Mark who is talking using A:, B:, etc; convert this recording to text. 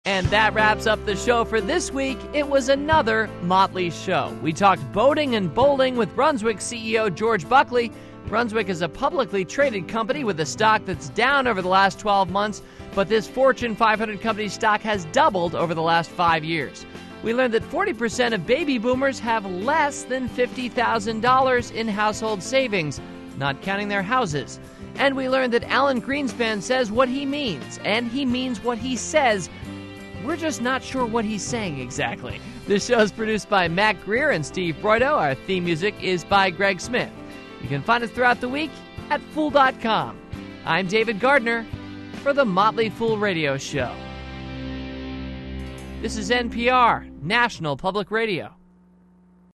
A: And that wraps up the show for this week. It was another Motley show. We talked boating and bowling with Brunswick CEO George Buckley. Brunswick is a publicly traded company with a stock that's down over the last 12 months, but this Fortune 500 company's stock has doubled over the last 5 years. We learned that 40% of baby boomers have less than $50,000 in household savings, not counting their houses. And we learned that Alan Greenspan says what he means, and he means what he says. We're just not sure what he's saying exactly. This show is produced by Matt Greer and Steve Broido. Our theme music is by Greg Smith. You can find us throughout the week at Fool.com. I'm David Gardner for the Motley Fool Radio Show. This is NPR, National Public Radio.